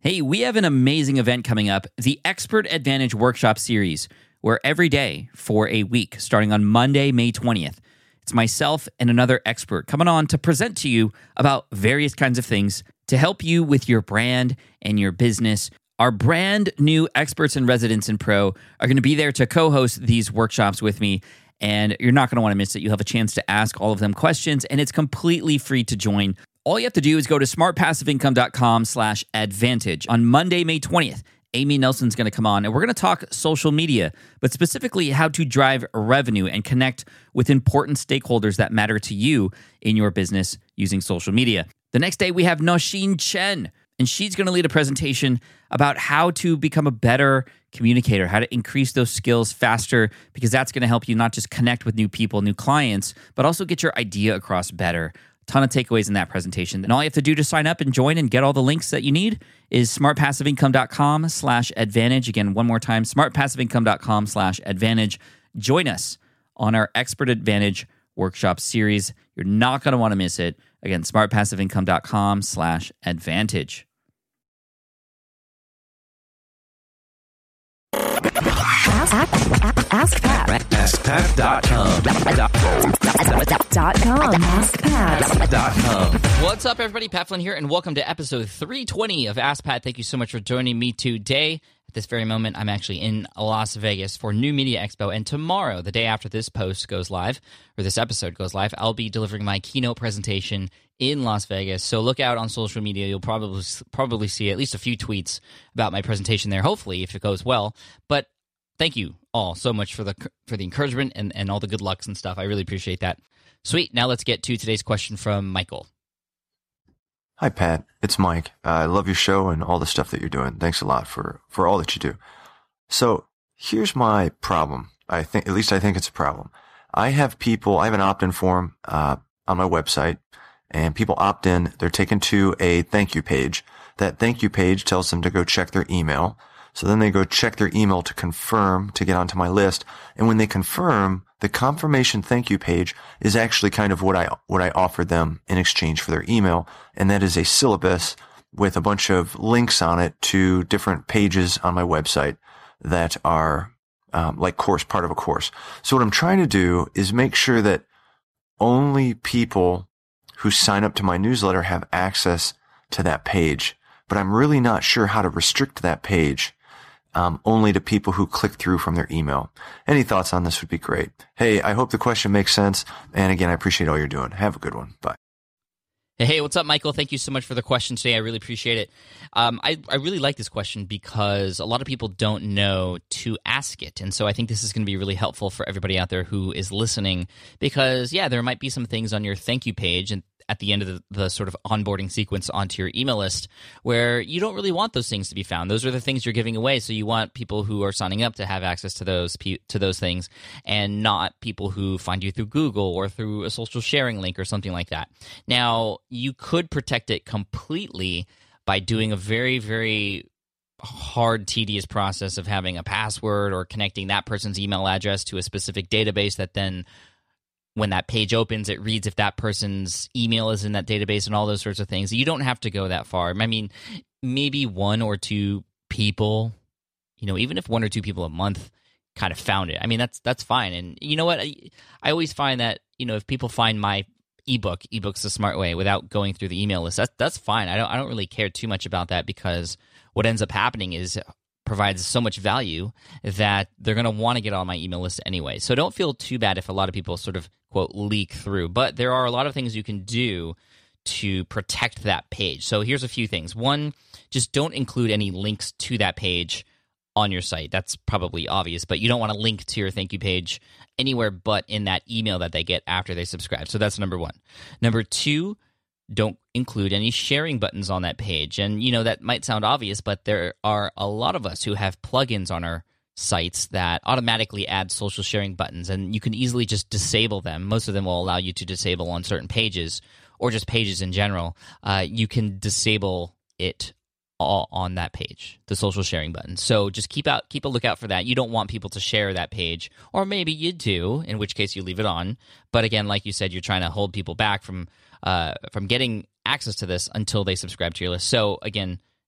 Hey, we have an amazing event coming up, the Expert Advantage Workshop Series, where every day for a week, starting on Monday, May 20th, it's myself and another expert coming on to present to you about various kinds of things to help you with your brand and your business. Our brand new experts and residents in Pro are going to be there to co-host these workshops with me, and you're not going to want to miss it. You'll have a chance to ask all of them questions, and it's completely free to join. All you have to do is go to smartpassiveincome.com/advantage. On Monday, May 20th, Amy Nelson's going to come on, and we're going to talk social media, but specifically how to drive revenue and connect with important stakeholders that matter to you in your business using social media. The next day, we have Nosheen Chen, and she's going to lead a presentation about how to become a better communicator, how to increase those skills faster, because that's going to help you not just connect with new people, new clients, but also get your idea across better. Ton of takeaways in that presentation. And all you have to do to sign up and join and get all the links that you need is smartpassiveincome.com/advantage. Again, one more time, smartpassiveincome.com/advantage. Join us on our Expert Advantage Workshop Series. You're not going to want to miss it. Again, smartpassiveincome.com/advantage. AskPat.com. AskPat.com. What's up, everybody? Pat Flynn here, and welcome to episode 320 of Ask Pat. Thank you so much for joining me today. At this very moment, I'm actually in Las Vegas for New Media Expo, and tomorrow, the day after this post goes live, or this episode goes live, I'll be delivering my keynote presentation in Las Vegas. So look out on social media. You'll probably see at least a few tweets about my presentation there, hopefully, if it goes well. But thank you all so much for the encouragement and all the good lucks and stuff. I really appreciate that. Sweet. Now let's get to today's question from Michael. Hi, Pat. It's Mike. I love your show and all the stuff that you're doing. Thanks a lot for all that you do. So here's my problem. I think it's a problem. I have an opt-in form on my website, and people opt in. They're taken to a thank you page. That thank you page tells them to go check their email. So then they go check their email to confirm to get onto my list. And when they confirm, the confirmation thank you page is actually kind of what I offered them in exchange for their email. And that is a syllabus with a bunch of links on it to different pages on my website that are part of a course. So what I'm trying to do is make sure that only people who sign up to my newsletter have access to that page. But I'm really not sure how to restrict that page only to people who click through from their email. Any thoughts on this would be great. Hey, I hope the question makes sense. And again, I appreciate all you're doing. Have a good one. Bye. Hey, what's up, Michael? Thank you so much for the question today. I really appreciate it. I really like this question because a lot of people don't know to ask it. And so I think this is going to be really helpful for everybody out there who is listening because, yeah, there might be some things on your thank you page and at the end of the sort of onboarding sequence onto your email list where you don't really want those things to be found. Those are the things you're giving away. So you want people who are signing up to have access to those things and not people who find you through Google or through a social sharing link or something like that. Now, you could protect it completely by doing a very, very hard, tedious process of having a password or connecting that person's email address to a specific database that then when that page opens, it reads if that person's email is in that database and all those sorts of things. You don't have to go that far. I mean, maybe one or two people, even if one or two people a month kind of found it, I mean, that's fine. And you know what? I always find that, if people find my eBook's the Smart Way, without going through the email list, that's fine. I don't really care too much about that because what ends up happening is provides so much value that they're going to want to get on my email list anyway. So don't feel too bad if a lot of people sort of, quote, leak through. But there are a lot of things you can do to protect that page. So here's a few things. One, just don't include any links to that page on your site. That's probably obvious, but you don't want to link to your thank you page anywhere but in that email that they get after they subscribe. So that's number one. Number two, don't include any sharing buttons on that page. And, that might sound obvious, but there are a lot of us who have plugins on our sites that automatically add social sharing buttons, and you can easily just disable them. Most of them will allow you to disable on certain pages or just pages in general. You can disable it all on that page, the social sharing button. So just keep a lookout for that. You don't want people to share that page, or maybe you do, in which case you leave it on. But again, like you said, you're trying to hold people back from getting access to this until they subscribe to your list. So again,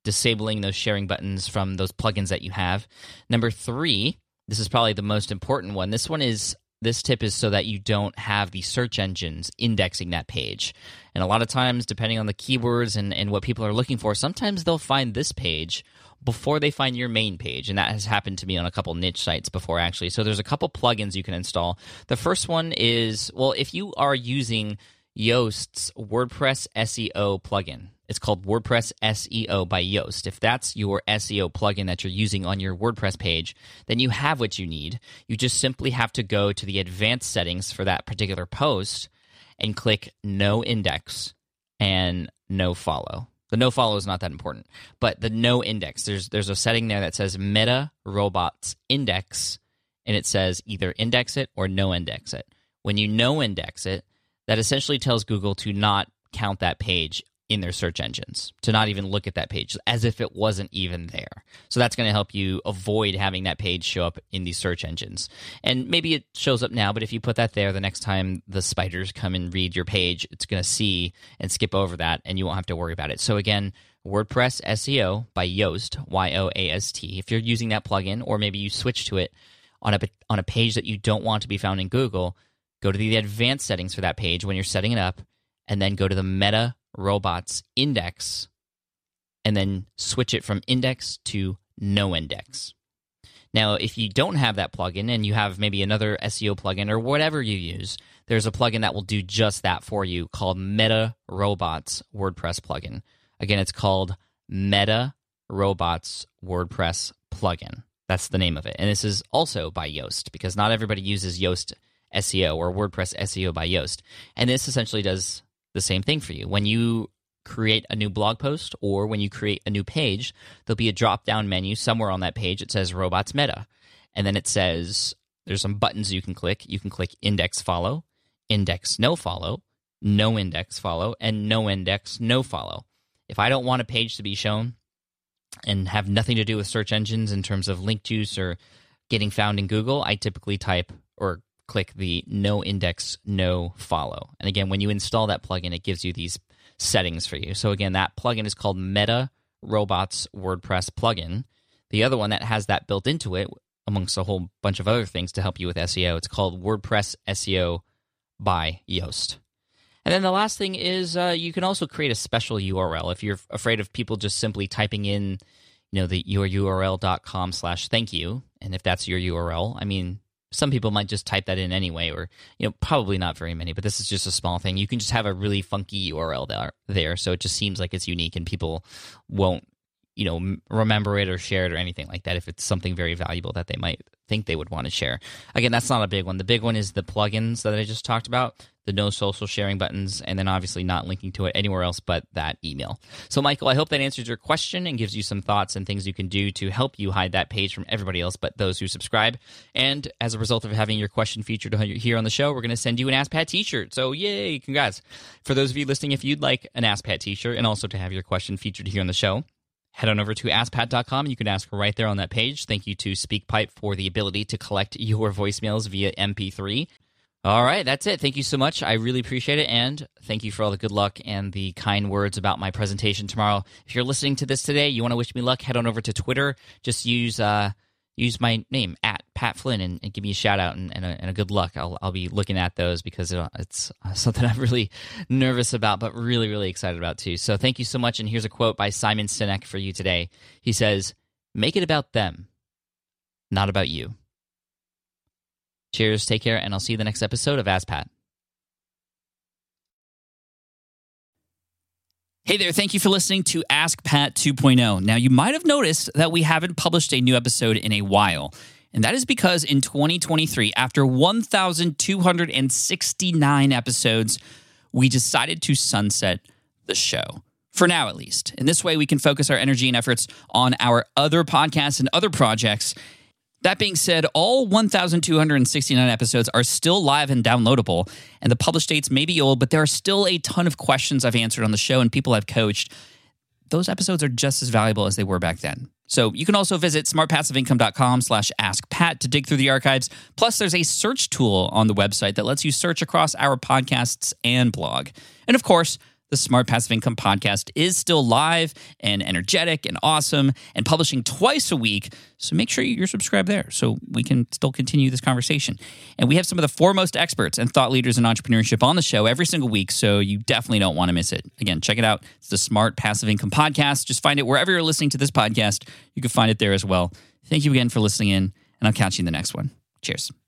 disabling those sharing buttons from those plugins that you have. Number 3, this is probably the most important one. This tip is so that you don't have the search engines indexing that page. And a lot of times, depending on the keywords and what people are looking for, sometimes they'll find this page before they find your main page. And that has happened to me on a couple niche sites before, actually. So there's a couple plugins you can install. The first one is, well, if you are using Yoast's WordPress SEO plugin, it's called WordPress SEO by Yoast. If that's your SEO plugin that you're using on your WordPress page, then you have what you need. You just simply have to go to the advanced settings for that particular post and click no index and no follow. The no follow is not that important, but the no index, there's a setting there that says Meta Robots Index, and it says either index it or no index it. When you no index it, that essentially tells Google to not count that page in their search engines, to not even look at that page, as if it wasn't even there. So that's going to help you avoid having that page show up in these search engines. And maybe it shows up now, but if you put that there, the next time the spiders come and read your page, it's going to see and skip over that, and you won't have to worry about it. So again, WordPress SEO by Yoast, Y-O-A-S-T. If you're using that plugin, or maybe you switch to it on a page that you don't want to be found in Google, go to the advanced settings for that page when you're setting it up, and then go to the Meta Robots Index, and then switch it from index to no index. Now, if you don't have that plugin and you have maybe another SEO plugin or whatever you use, there's a plugin that will do just that for you called Meta Robots WordPress plugin. Again, it's called Meta Robots WordPress plugin. That's the name of it. And this is also by Yoast, because not everybody uses Yoast SEO or WordPress SEO by Yoast. And this essentially does the same thing for you. When you create a new blog post or when you create a new page, there'll be a drop-down menu somewhere on that page. It says Robots Meta. And then it says there's some buttons you can click. You can click index follow, index no follow, no index follow, and no index no follow. If I don't want a page to be shown and have nothing to do with search engines in terms of link juice or getting found in Google, I typically type or click the no index, no follow. And again, when you install that plugin, it gives you these settings for you. So again, that plugin is called Meta Robots WordPress plugin. The other one that has that built into it, amongst a whole bunch of other things to help you with SEO, it's called WordPress SEO by Yoast. And then the last thing is you can also create a special URL if you're afraid of people just simply typing in, your yoururl.com/thank-you. And if that's your URL, I mean, some people might just type that in anyway, or probably not very many, but this is just a small thing. You can just have a really funky URL there, so it just seems like it's unique, and people won't, remember it or share it or anything like that if it's something very valuable that they might think they would want to share. Again, that's not a big one. The big one is the plugins that I just talked about, the no social sharing buttons, and then obviously not linking to it anywhere else but that email. So, Michael, I hope that answers your question and gives you some thoughts and things you can do to help you hide that page from everybody else but those who subscribe. And as a result of having your question featured here on the show, we're going to send you an Ask Pat t-shirt. So, yay, congrats. For those of you listening, if you'd like an Ask Pat t-shirt and also to have your question featured here on the show, head on over to AskPat.com. You can ask right there on that page. Thank you to SpeakPipe for the ability to collect your voicemails via MP3. All right, that's it. Thank you so much. I really appreciate it, and thank you for all the good luck and the kind words about my presentation tomorrow. If you're listening to this today, you want to wish me luck, head on over to Twitter. Just use my name, @PatFlynn, and give me a shout-out and a good luck. I'll be looking at those because it's something I'm really nervous about, but really, really excited about, too. So thank you so much, and here's a quote by Simon Sinek for you today. He says, "Make it about them, not about you." Cheers, take care, and I'll see you in the next episode of Ask Pat. Hey there, thank you for listening to Ask Pat 2.0. Now, you might have noticed that we haven't published a new episode in a while, and that is because in 2023, after 1,269 episodes, we decided to sunset the show. For now, at least. In this way, we can focus our energy and efforts on our other podcasts and other projects. That being said, all 1,269 episodes are still live and downloadable, and the published dates may be old, but there are still a ton of questions I've answered on the show and people I've coached. Those episodes are just as valuable as they were back then. So you can also visit smartpassiveincome.com/askpat to dig through the archives. Plus, there's a search tool on the website that lets you search across our podcasts and blog. And of course, the Smart Passive Income podcast is still live and energetic and awesome and publishing twice a week. So make sure you're subscribed there so we can still continue this conversation. And we have some of the foremost experts and thought leaders in entrepreneurship on the show every single week, so you definitely don't want to miss it. Again, check it out. It's the Smart Passive Income podcast. Just find it wherever you're listening to this podcast. You can find it there as well. Thank you again for listening in, and I'll catch you in the next one. Cheers.